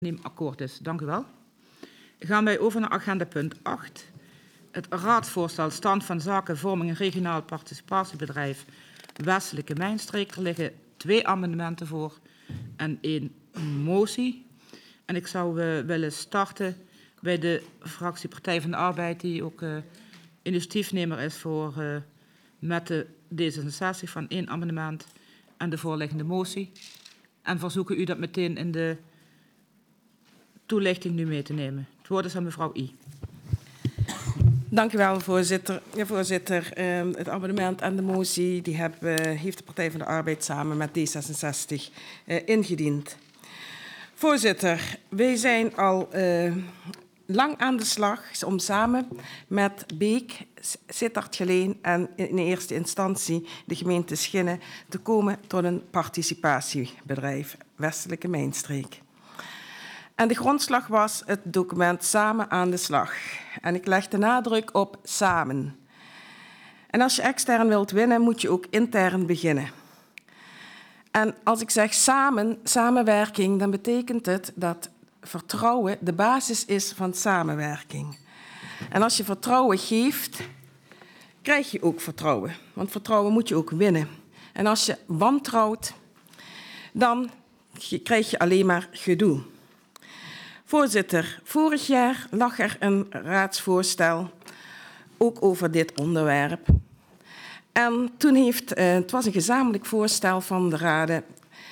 akkoord is. Dank u wel. Gaan wij over naar agenda punt 8. Het raadsvoorstel stand van zaken vorming een regionaal participatiebedrijf Westelijke Mijnstreek. Er liggen 2 amendementen voor en 1 motie. En ik zou willen starten bij de fractie Partij van de Arbeid, die ook initiatiefnemer is voor met de D66 van 1 amendement en de voorliggende motie. En verzoeken u dat meteen in de toelichting nu mee te nemen. Het woord is aan mevrouw I. Dank u wel, voorzitter. Ja, voorzitter, het amendement en de motie die heeft de Partij van de Arbeid samen met D66 ingediend. Voorzitter, wij zijn al lang aan de slag om samen met Beek, Sittard-Geleen en in eerste instantie de gemeente Schinnen te komen tot een participatiebedrijf Westelijke Mijnstreek. En de grondslag was het document Samen aan de slag. En ik leg de nadruk op samen. En als je extern wilt winnen, moet je ook intern beginnen. En als ik zeg samen, samenwerking, dan betekent het dat vertrouwen de basis is van samenwerking. En als je vertrouwen geeft, krijg je ook vertrouwen. Want vertrouwen moet je ook winnen. En als je wantrouwt, dan krijg je alleen maar gedoe. Voorzitter, vorig jaar lag er een raadsvoorstel ook over dit onderwerp. En toen het was een gezamenlijk voorstel van de raden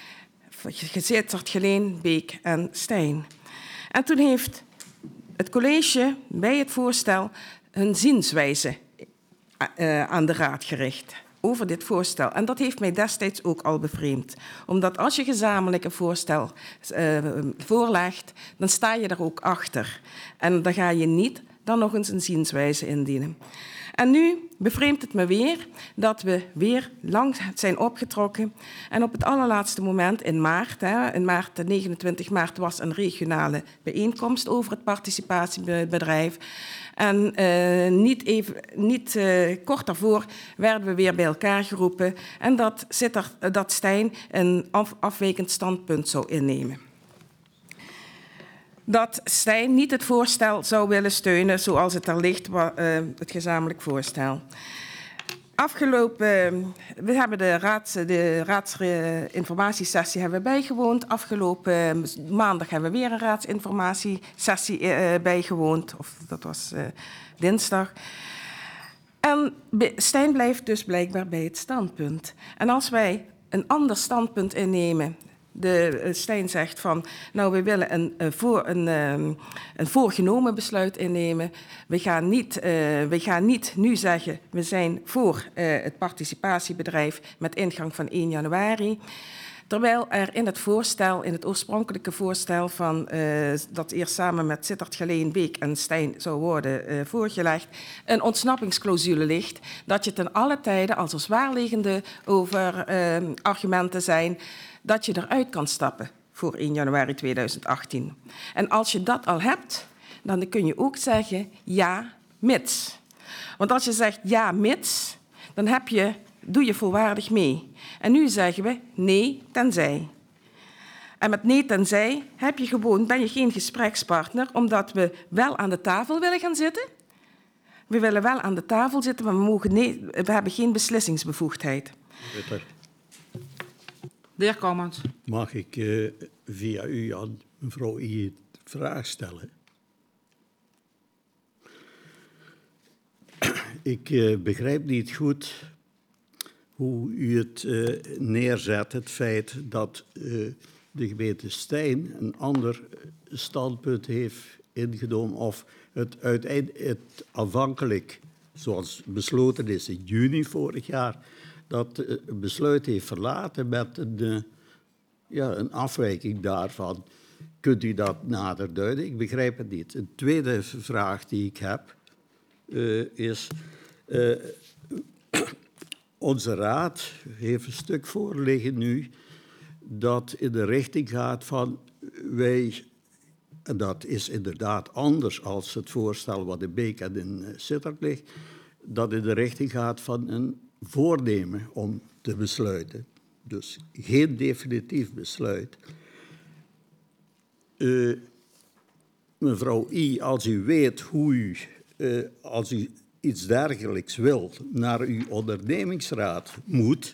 Sittard-Geleen, Beek en Stijn. En toen heeft het college bij het voorstel hun zienswijze aan de raad gericht over dit voorstel. En dat heeft mij destijds ook al bevreemd. Omdat als je gezamenlijk een voorstel voorlegt, dan sta je er ook achter. En dan ga je niet dan nog eens een zienswijze indienen. En nu bevreemdt het me weer dat we weer lang zijn opgetrokken. En op het allerlaatste moment in maart, 29 maart, was een regionale bijeenkomst over het participatiebedrijf. En niet kort daarvoor werden we weer bij elkaar geroepen en dat Stijn een afwijkend standpunt zou innemen. Dat Stijn niet het voorstel zou willen steunen zoals het er ligt, het gezamenlijk voorstel. We hebben de raadsinformatiesessie bijgewoond. Afgelopen maandag hebben we weer een raadsinformatiesessie bijgewoond. Of dat was dinsdag. En Stijn blijft dus blijkbaar bij het standpunt. En als wij een ander standpunt innemen, Stijn zegt van, nou, we willen een voorgenomen besluit innemen. We gaan niet nu zeggen, we zijn voor het participatiebedrijf met ingang van 1 januari. Terwijl er in het oorspronkelijke voorstel dat eerst samen met Sittard-Geleen, Beek en Stijn zou worden voorgelegd, een ontsnappingsclausule ligt, dat je ten alle tijde, als er zwaarliggende argumenten zijn, dat je eruit kan stappen voor 1 januari 2018. En als je dat al hebt, dan kun je ook zeggen ja, mits. Want als je zegt ja, mits, dan doe je volwaardig mee. En nu zeggen we nee, tenzij. En met nee, tenzij ben je geen gesprekspartner, omdat we wel aan de tafel willen gaan zitten. We willen wel aan de tafel zitten, maar we hebben geen beslissingsbevoegdheid. De heer Kouwmans. Mag ik via u aan mevrouw I een vraag stellen? Ik begrijp niet goed hoe u het neerzet, het feit dat de gemeente Stijn een ander standpunt heeft ingenomen of het aanvankelijk, zoals besloten is in juni vorig jaar, dat het besluit heeft verlaten met een afwijking daarvan. Kunt u dat nader duiden? Ik begrijp het niet. Een tweede vraag die ik heb is, onze raad heeft een stuk voorliggen nu dat in de richting gaat van en dat is inderdaad anders als het voorstel wat in Beek en in Sittard ligt, dat in de richting gaat van een voornemen om te besluiten. Dus geen definitief besluit. Mevrouw I, als u weet hoe u, als u iets dergelijks wil, naar uw ondernemingsraad moet,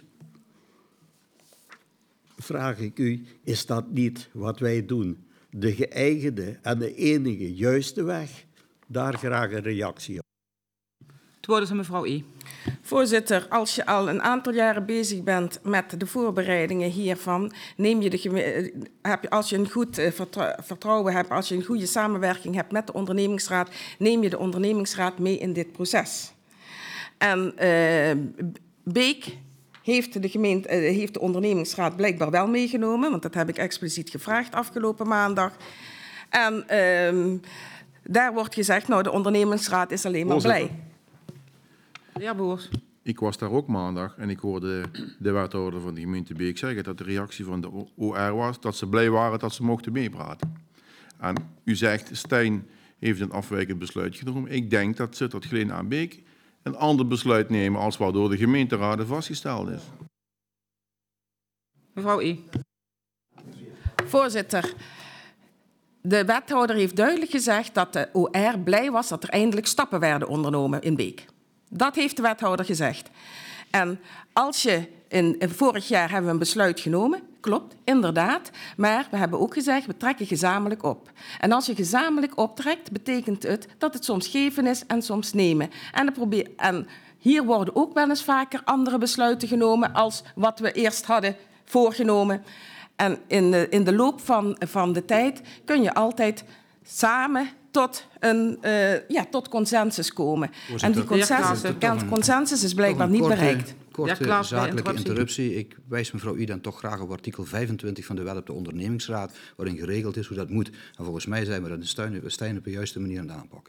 vraag ik u, is dat niet wat wij doen? De geëigende en de enige juiste weg? Daar graag een reactie op. Het woord is aan mevrouw I. Voorzitter, als je al een aantal jaren bezig bent met de voorbereidingen hiervan, als je een goed vertrouwen hebt, als je een goede samenwerking hebt met de ondernemingsraad, neem je de ondernemingsraad mee in dit proces. En Beek heeft de ondernemingsraad blijkbaar wel meegenomen, want dat heb ik expliciet gevraagd afgelopen maandag. En daar wordt gezegd, nou, de ondernemingsraad is alleen maar blij. De heer Boers. Ik was daar ook maandag en ik hoorde de wethouder van de gemeente Beek zeggen dat de reactie van de OR was dat ze blij waren dat ze mochten meepraten. En u zegt, Stijn heeft een afwijkend besluit genomen. Ik denk dat Sittard Geleen aan Beek een ander besluit nemen als wat door de gemeenteraad vastgesteld is. Mevrouw I. Voorzitter, de wethouder heeft duidelijk gezegd dat de OR blij was dat er eindelijk stappen werden ondernomen in Beek. Dat heeft de wethouder gezegd. En als je vorig jaar hebben we een besluit genomen, klopt, inderdaad. Maar we hebben ook gezegd, we trekken gezamenlijk op. En als je gezamenlijk optrekt, betekent het dat het soms geven is en soms nemen. En hier worden ook wel eens vaker andere besluiten genomen als wat we eerst hadden voorgenomen. En in de loop van de tijd kun je altijd samen tot consensus komen. En die consensus is blijkbaar niet bereikt. Korte zakelijke interruptie. Ik wijs mevrouw I dan toch graag op artikel 25 van de wet op de ondernemingsraad, waarin geregeld is hoe dat moet. En volgens mij zijn we dat in Stijn op de juiste manier aan het aanpakken.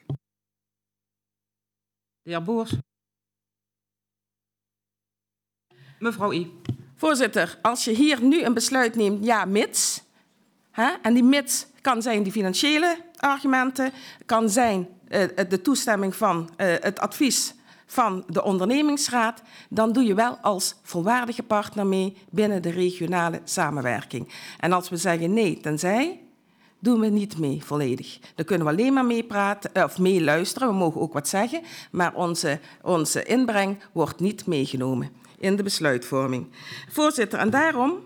De heer Boers. Mevrouw I. Voorzitter, als je hier nu een besluit neemt, ja, mits. En die mits kan zijn die financiële argumenten, kan zijn de toestemming van het advies van de ondernemingsraad, dan doe je wel als volwaardige partner mee binnen de regionale samenwerking. En als we zeggen nee, tenzij, doen we niet mee volledig. Dan kunnen we alleen maar meepraten of meeluisteren, we mogen ook wat zeggen, maar onze inbreng wordt niet meegenomen in de besluitvorming. Voorzitter, en daarom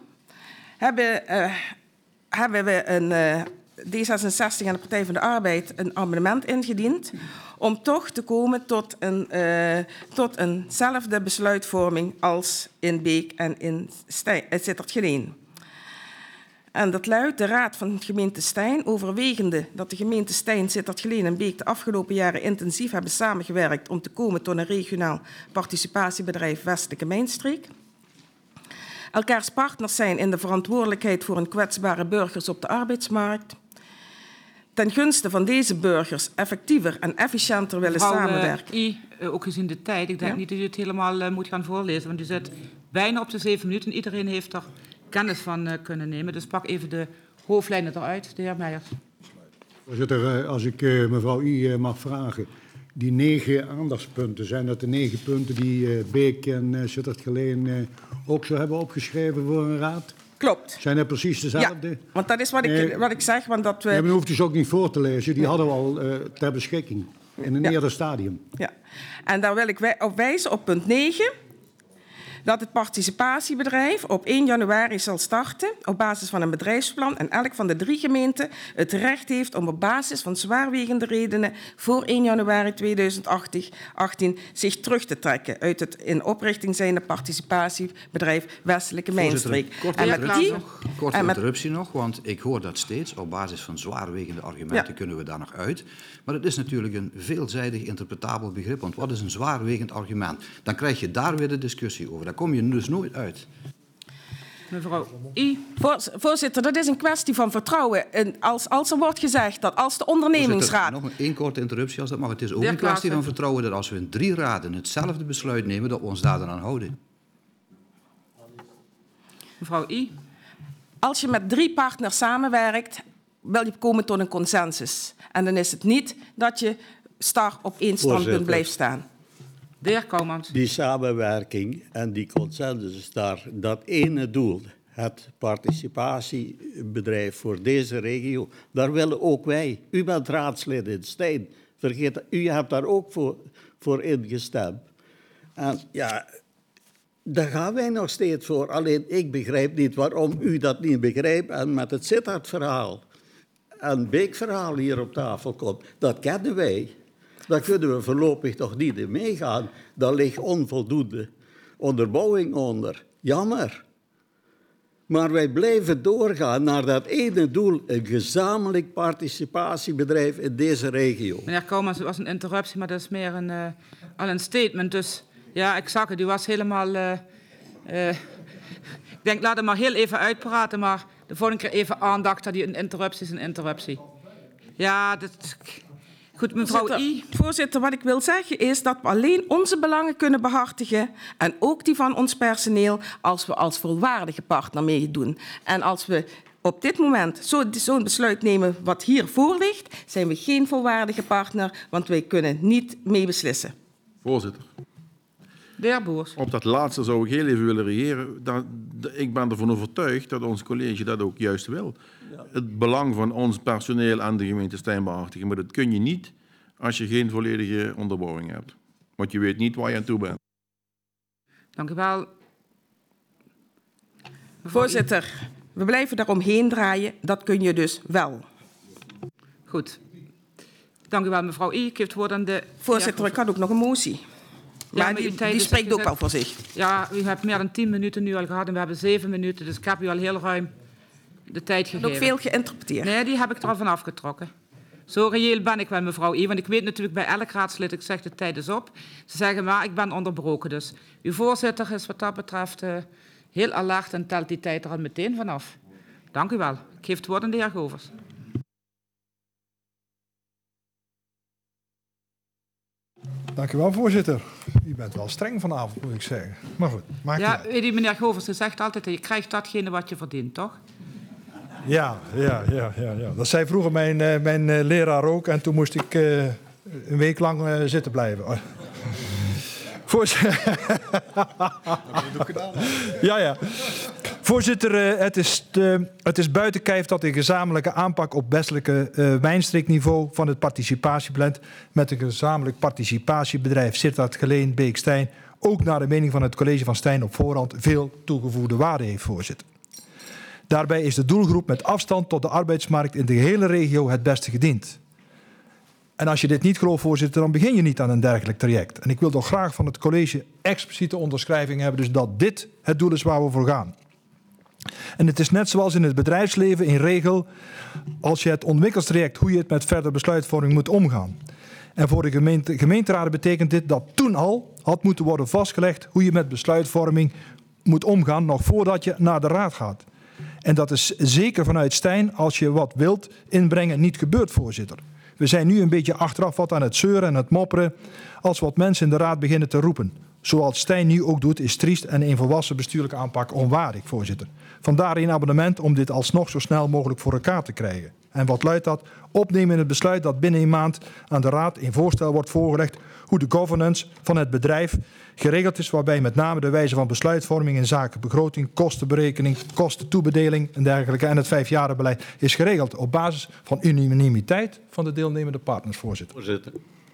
hebben we D66 en de Partij van de Arbeid een amendement ingediend om toch te komen tot eenzelfde besluitvorming als in Beek en in Sittard Geleen. En dat luidt: de Raad van de gemeente Stijn, overwegende dat de gemeente Stijn, Sittard Geleen en Beek de afgelopen jaren intensief hebben samengewerkt om te komen tot een regionaal participatiebedrijf Westelijke Mijnstreek, elkaars partners zijn in de verantwoordelijkheid voor een kwetsbare burgers op de arbeidsmarkt, ten gunste van deze burgers effectiever en efficiënter willen samenwerken. I, ook gezien de tijd, ik denk niet dat u het helemaal moet gaan voorlezen, want u zit bijna op de 7 minuten en iedereen heeft er kennis van kunnen nemen. Dus pak even de hoofdlijnen eruit. De heer Meijers. Voorzitter, als ik mevrouw I mag vragen. Die 9 aandachtspunten, zijn dat de 9 punten die Beek en Sittard Geleen ook zo hebben opgeschreven voor een raad? Klopt. Zijn dat precies dezelfde? Ja, want dat is wat ik zeg. Want dat we... Ja, men hoeft dus ook niet voor te lezen. Die hadden we al ter beschikking in een eerder stadium. Ja, en daar wil ik op wijzen op punt 9... dat het participatiebedrijf op 1 januari zal starten op basis van een bedrijfsplan en elk van de 3 gemeenten het recht heeft om op basis van zwaarwegende redenen voor 1 januari 2018 zich terug te trekken uit het in oprichting zijnde participatiebedrijf Westelijke Mijnstreek. Korte interruptie nog, want ik hoor dat steeds. Op basis van zwaarwegende argumenten kunnen we daar nog uit. Maar het is natuurlijk een veelzijdig interpretabel begrip, want wat is een zwaarwegend argument? Dan krijg je daar weer de discussie over. Daar kom je dus nooit uit. Mevrouw I. Voorzitter, dat is een kwestie van vertrouwen. En als er wordt gezegd dat als de ondernemingsraad... Nog één korte interruptie als dat mag. Het is ook een kwestie van vertrouwen dat als we in 3 raden hetzelfde besluit nemen, dat we ons daar dan aan houden. Mevrouw I. Als je met 3 partners samenwerkt, wil je komen tot een consensus. En dan is het niet dat je star op 1 standpunt blijft staan. De heer Koumans. Die samenwerking en die consensus daar, dat ene doel het participatiebedrijf voor deze regio. Daar willen ook wij. U bent raadslid in Stijn. Vergeet dat, u hebt daar ook voor ingestemd. En ja, daar gaan wij nog steeds voor. Alleen ik begrijp niet waarom u dat niet begrijpt en met het Sittard-verhaal en Beek-verhaal hier op tafel komt. Dat kennen wij. Daar kunnen we voorlopig toch niet in meegaan. Daar ligt onvoldoende onderbouwing onder. Jammer. Maar wij blijven doorgaan naar dat ene doel, een gezamenlijk participatiebedrijf in deze regio. Meneer Kouwmans, het was een interruptie, maar dat is meer al een statement. Dus ja, ik zag het, u was helemaal... ik denk, laat hem maar heel even uitpraten, maar de volgende keer even aandacht dat een interruptie is een interruptie. Ja, dat... Goed, mevrouw I. Voorzitter, wat ik wil zeggen is dat we alleen onze belangen kunnen behartigen en ook die van ons personeel als we als volwaardige partner meedoen. En als we op dit moment zo'n besluit nemen wat hier voor ligt, zijn we geen volwaardige partner, want wij kunnen niet mee beslissen. Voorzitter. De heer Boers. Op dat laatste zou ik heel even willen reageren. Ik ben ervan overtuigd dat ons college dat ook juist wil. Ja. Het belang van ons personeel aan de gemeente Stijn behartigen. Maar dat kun je niet als je geen volledige onderbouwing hebt. Want je weet niet waar je aan toe bent. Dank u wel. Voorzitter, we blijven daaromheen draaien. Dat kun je dus wel. Goed. Dank u wel, mevrouw I. Ik geef het woord aan de... Voorzitter, ik had ook nog een motie. Maar die spreekt ook al voor zich. Ja, u hebt meer dan 10 minuten nu al gehad en we hebben 7 minuten. Dus ik heb u al heel ruim de tijd gegeven. Ook veel geïnterpreteerd. Nee, die heb ik er al van afgetrokken. Zo reëel ben ik wel, mevrouw I. Want ik weet natuurlijk bij elk raadslid, ik zeg de tijd is op. Ze zeggen maar, ik ben onderbroken. Dus uw voorzitter is wat dat betreft heel alert en telt die tijd er al meteen vanaf. Dank u wel. Ik geef het woord aan de heer Govers. Dank u wel, voorzitter. U bent wel streng vanavond, moet ik zeggen. Maar goed, maakt ja, weet u, meneer Govers, u zegt altijd dat je krijgt datgene wat je verdient, toch? Ja. Dat zei vroeger mijn leraar ook. En toen moest ik een week lang zitten blijven. Voorzitter. Ja. Voorzitter, het is buiten kijf dat de gezamenlijke aanpak op westelijke wijnstreekniveau van het participatieplan met een gezamenlijk participatiebedrijf Sittard Geleen Beek Stijn ook naar de mening van het college van Stijn op voorhand veel toegevoegde waarde heeft, voorzitter. Daarbij is de doelgroep met afstand tot de arbeidsmarkt in de hele regio het beste gediend. En als je dit niet gelooft, voorzitter, dan begin je niet aan een dergelijk traject. En ik wil toch graag van het college expliciete onderschrijving hebben, dus dat dit het doel is waar we voor gaan. En het is net zoals in het bedrijfsleven in regel, als je het ontwikkelstraject, hoe je het met verder besluitvorming moet omgaan. En voor de gemeenteraden betekent dit dat toen al had moeten worden vastgelegd hoe je met besluitvorming moet omgaan, nog voordat je naar de raad gaat. En dat is zeker vanuit Stijn, als je wat wilt inbrengen, niet gebeurd, voorzitter. We zijn nu een beetje achteraf wat aan het zeuren en het mopperen als wat mensen in de raad beginnen te roepen. Zoals Stijn nu ook doet, is triest en een volwassen bestuurlijke aanpak onwaardig, voorzitter. Vandaar een abonnement om dit alsnog zo snel mogelijk voor elkaar te krijgen. En wat luidt dat? Opnemen in het besluit dat binnen een maand aan de raad een voorstel wordt voorgelegd hoe de governance van het bedrijf geregeld is, waarbij met name de wijze van besluitvorming in zaken begroting, kostenberekening, kostentoebedeling en dergelijke en het 5-jarenbeleid is geregeld op basis van unanimiteit van de deelnemende partners, voorzitter. Voorzitter.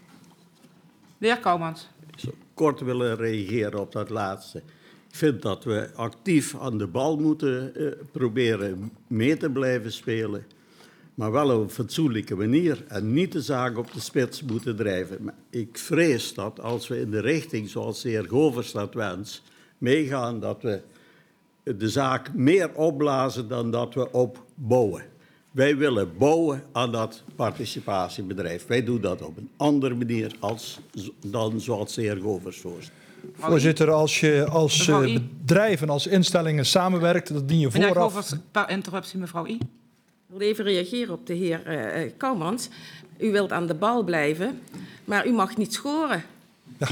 De heer Kouwmans. Ik zou kort willen reageren op dat laatste. Ik vind dat we actief aan de bal moeten proberen mee te blijven spelen. Maar wel op een fatsoenlijke manier en niet de zaak op de spits moeten drijven. Maar ik vrees dat als we in de richting, zoals de heer Govers dat wenst, meegaan, dat we de zaak meer opblazen dan dat we opbouwen. Wij willen bouwen aan dat participatiebedrijf. Wij doen dat op een andere manier dan zoals de heer Govers voorstelt. Voorzitter, als je als bedrijven, als instellingen samenwerkt, dat dien je vooraf... Meneer Govers, per interruptie, mevrouw I. Ik wil even reageren op de heer Kouwmans. U wilt aan de bal blijven, maar u mag niet scoren. Ja.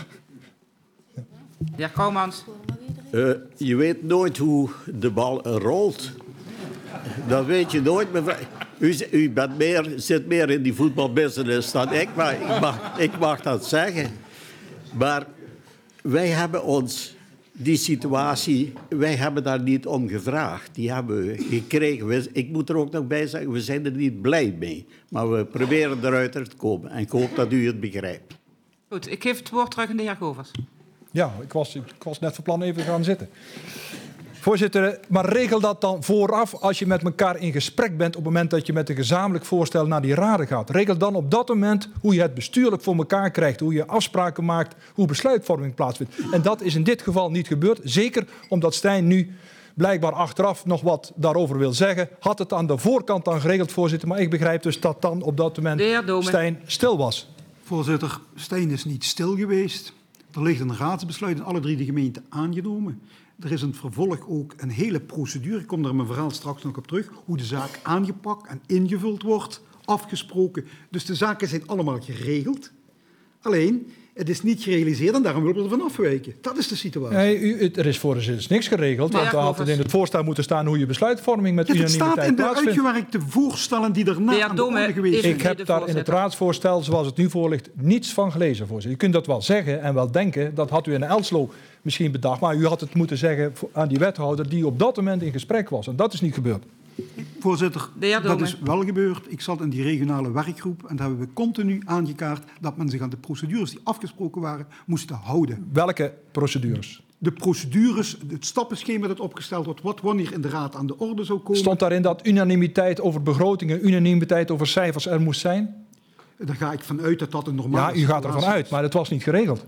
De heer Kouwmans. Je weet nooit hoe de bal rolt. Dat weet je nooit, mevrouw. U zit meer in die voetbalbusiness dan ik, maar ik mag dat zeggen. Maar wij hebben ons die situatie, wij hebben daar niet om gevraagd. Die hebben we gekregen. Ik moet er ook nog bij zeggen, we zijn er niet blij mee. Maar we proberen eruit te komen. En ik hoop dat u het begrijpt. Goed, ik geef het woord terug aan de heer Govers. Ja, ik was net van plan even te gaan zitten. Voorzitter, maar regel dat dan vooraf als je met elkaar in gesprek bent op het moment dat je met een gezamenlijk voorstel naar die raden gaat. Regel dan op dat moment hoe je het bestuurlijk voor elkaar krijgt, hoe je afspraken maakt, hoe besluitvorming plaatsvindt. En dat is in dit geval niet gebeurd, zeker omdat Stijn nu blijkbaar achteraf nog wat daarover wil zeggen. Had het aan de voorkant dan geregeld, voorzitter, maar ik begrijp dus dat dan op dat moment Stijn stil was. Voorzitter, Stijn is niet stil geweest. Er ligt een raadsbesluit in alle 3 de gemeenten aangenomen. Er is in het vervolg ook een hele procedure, ik kom daar in mijn verhaal straks nog op terug, hoe de zaak aangepakt en ingevuld wordt, afgesproken. Dus de zaken zijn allemaal geregeld. Alleen, het is niet gerealiseerd en daarom willen we ervan afwijken. Dat is de situatie. Nee, er is voor niks geregeld. Want er had het in het voorstel moeten staan hoe je besluitvorming met unanimiteit plaatsvindt. Het staat in de uitgewerkte voorstellen die daarna aan de orde geweest zijn. Ik heb daar in het raadsvoorstel, zoals het nu voor ligt, niets van gelezen, voorzitter. Je kunt dat wel zeggen en wel denken, dat had u in Elslo misschien bedacht. Maar u had het moeten zeggen aan die wethouder die op dat moment in gesprek was. En dat is niet gebeurd. Voorzitter, dat is wel gebeurd. Ik zat in die regionale werkgroep en daar hebben we continu aangekaart dat men zich aan de procedures die afgesproken waren moesten houden. Welke procedures? De procedures, het stappenschema dat opgesteld wordt, wat wanneer in de raad aan de orde zou komen. Stond daarin dat unanimiteit over begrotingen, unanimiteit over cijfers er moest zijn? Daar ga ik vanuit dat dat een normale Ja, u gaat ervan uit, maar het was niet geregeld.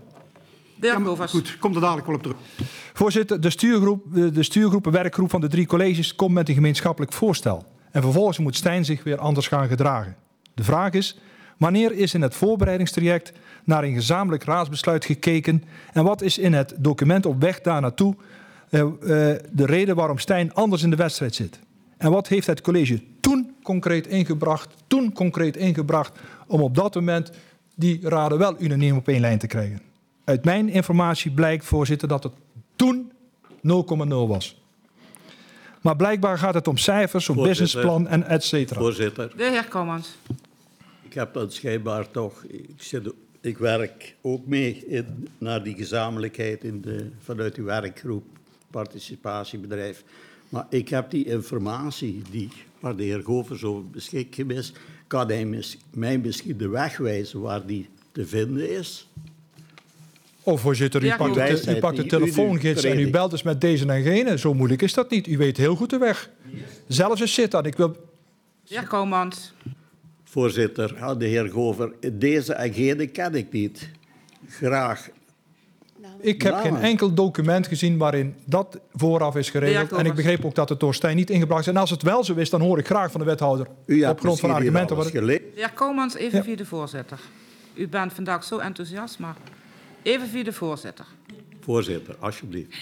Goed, kom er dadelijk wel op terug. Voorzitter, de werkgroep van de 3 colleges komt met een gemeenschappelijk voorstel. En vervolgens moet Stijn zich weer anders gaan gedragen. De vraag is, wanneer is in het voorbereidingstraject naar een gezamenlijk raadsbesluit gekeken en wat is in het document op weg daar naartoe de reden waarom Stijn anders in de wedstrijd zit? En wat heeft het college toen concreet ingebracht om op dat moment die raden wel unaniem op één lijn te krijgen? Uit mijn informatie blijkt, voorzitter, dat het toen 0,0 was. Maar blijkbaar gaat het om cijfers, om businessplan en et cetera. Voorzitter. De heer Kommans. Ik heb dat schijnbaar toch... Ik werk ook mee naar die gezamenlijkheid vanuit die werkgroep, participatiebedrijf. Maar ik heb die informatie waar de heer Govers over beschikbaar is, kan hij mij misschien de weg wijzen waar die te vinden is? Oh, voorzitter, u pakt de telefoongids en u belt dus met deze en gene. Zo moeilijk is dat niet. U weet heel goed de weg. Zelfs een zit dan. Heer Kommans. Voorzitter, de heer Gover, deze en gene ken ik niet. Graag. Ik heb geen enkel document gezien waarin dat vooraf is geregeld. En ik begreep ook dat het door Stijn niet ingebracht is. En als het wel zo is, dan hoor ik graag van de wethouder. Op grond van argumenten. Heer Kommans, even via de voorzitter. U bent vandaag zo enthousiast, maar even via de voorzitter. Voorzitter, alsjeblieft.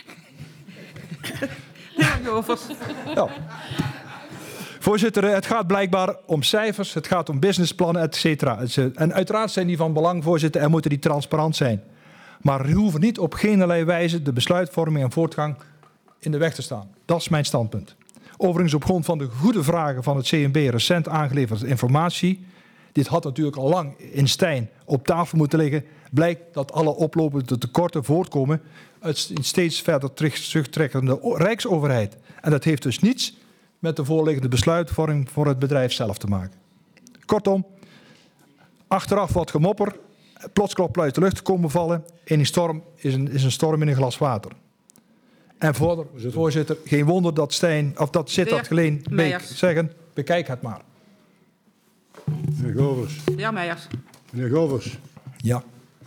Heer Govers. Ja. Voorzitter, het gaat blijkbaar om cijfers, het gaat om businessplannen, et cetera. En uiteraard zijn die van belang, voorzitter, en moeten die transparant zijn. Maar u hoeft niet op geenerlei wijze de besluitvorming en voortgang in de weg te staan. Dat is mijn standpunt. Overigens op grond van de goede vragen van het CNB recent aangeleverde informatie, dit had natuurlijk al lang in Stijn op tafel moeten liggen, blijkt dat alle oplopende tekorten voortkomen uit een steeds verder terugtrekkende rijksoverheid. En dat heeft dus niets met de voorliggende besluitvorming voor het bedrijf zelf te maken. Kortom, achteraf wat gemopper, plotsklop uit de lucht komen vallen en die storm is een storm in een glas water. En voorzitter, geen wonder dat Stijn, of dat Sittard Geleen Beek zeggen, bekijk het maar. Meneer Govers. Ja, Meijers. Meneer Govers. Ja.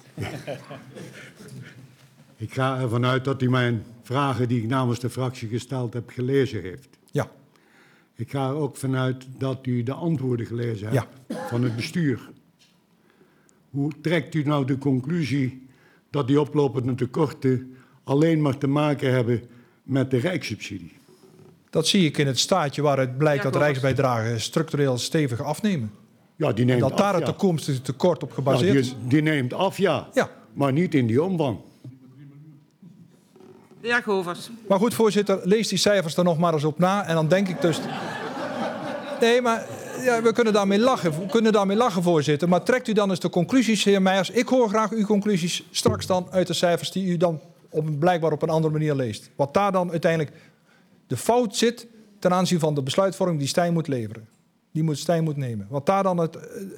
Ik ga ervan uit dat u mijn vragen die ik namens de fractie gesteld heb gelezen heeft. Ja. Ik ga er ook vanuit dat u de antwoorden gelezen hebt van het bestuur. Hoe trekt u nou de conclusie dat die oplopende tekorten alleen maar te maken hebben met de rijkssubsidie? Dat zie ik in het staatje waaruit blijkt dat de rijksbijdragen structureel stevig afnemen. Ja, die neemt en dat af, daar het toekomstige tekort op gebaseerd is. Die neemt af, ja. Maar niet in die omvang. De heer Govers. Maar goed, voorzitter, lees die cijfers er nog maar eens op na. En dan denk ik dus... Nee, maar ja, we kunnen daarmee lachen, voorzitter. Maar trekt u dan eens de conclusies, heer Meijers. Ik hoor graag uw conclusies straks dan uit de cijfers die u dan blijkbaar op een andere manier leest. Wat daar dan uiteindelijk de fout zit ten aanzien van de besluitvorming die Stijn moet leveren. Die Stijn moet nemen. Wat daar dan